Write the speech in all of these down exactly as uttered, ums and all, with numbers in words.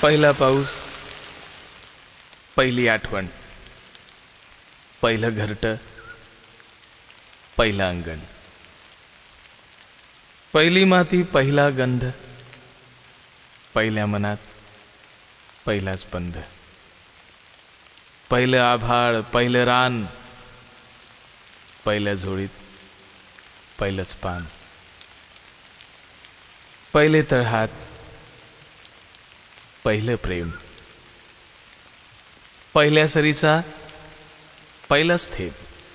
पहिला पाऊस, पहिली आठवण, पहिलं घरटं, पहिलं अंगण, पहिली माती, पहिला गंध, पहिल्या मनात पहिलाच बंध, पहिलं आभाळ, पहिलं रान, पहिल्या झोळीत पहिलंच पान, पहिले तळहात, पहिलं प्रेम, पहिल्या सरीचा पहिलाच थेंब,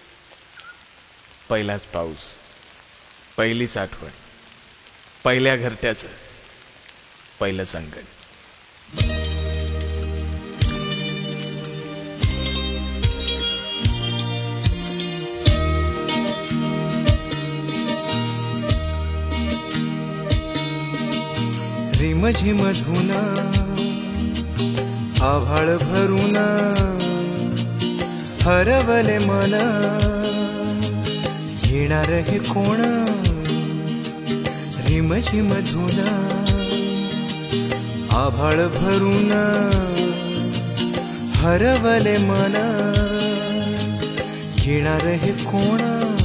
पहिलाच पाऊस, पहिलीच आठवण, पहिल्या घरट्याचं पहिलंच अंगण. रिम झिम धुन आभाळ भरून हरवले मन, येणार हे कोण? रिम झिम धुन आभाळ भरून हरवले मन, येणार हे कोण?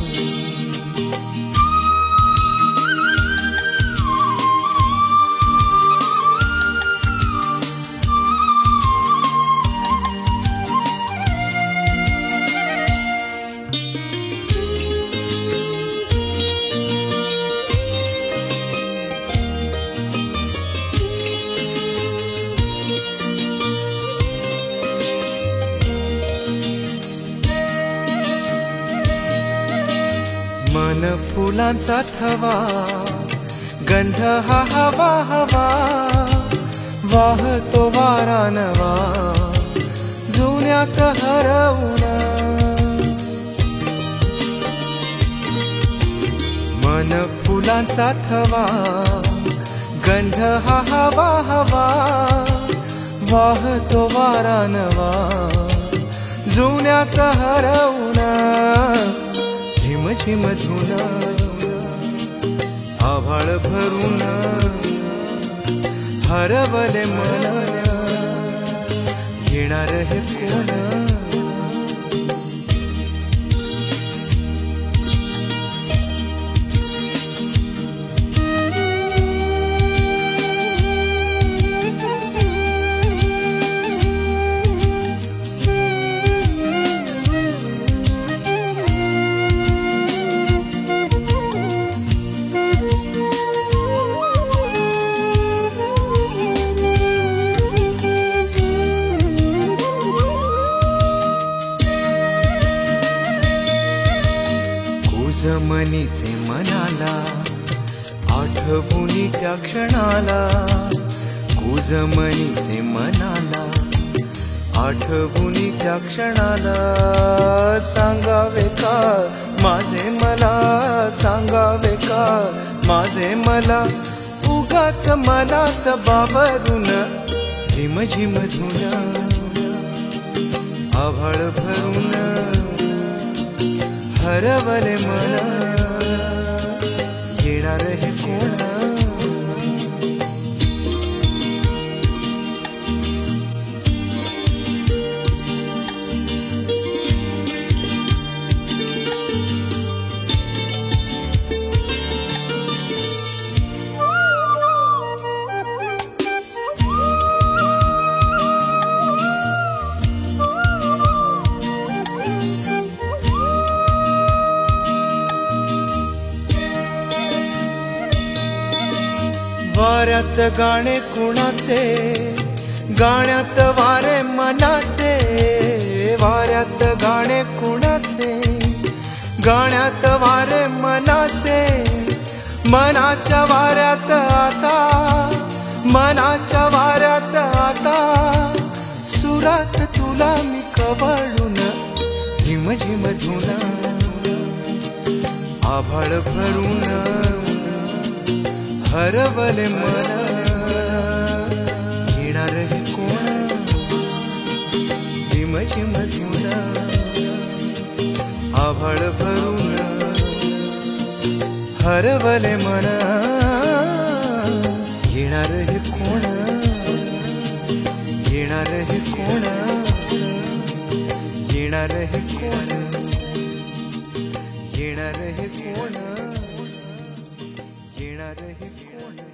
मन फुलांचा थवा, गंध हा हवा हवा, वाहतो वारा नवा, जुन्यात हरवून. मन फुलांचा थवा, गंध हा हवा हवा, वाहतो वारा नवा, जुन्यात हरवून. झिम झिम धुन आभाळ भरून हरवले मन, येणार हे कोण? जमनीचे मनाला आठवुनी त्या क्षणाला, कुजमनीचे मनाला आठवुनी त्या क्षणाला, सांगावे का माझे मला, सांगावे का माझे मला, उगाच मनात बावरून. झिम झिम धुन आभाळ भरून हरवले मन, येणार हे कोण? वाऱ्यात गाणे कुणाचे, गाण्यात वारे मनाचे, वाऱ्यात गाणे कुणाचे, गाण्यात वारे मनाचे, मनाच्या वाऱ्यात आता, मनाच्या वाऱ्यात आता, सुरात तुला मी कवळून. झिम झिम धुन आभाळ भरून हरवले मन, येणार हे कोण? झिम झिम धुन आभाळ भरून हरवले मन, येणार हे कोण? येणार हे कोण, येणार हे कोण, येणार हे कोण, येणार हे कोण.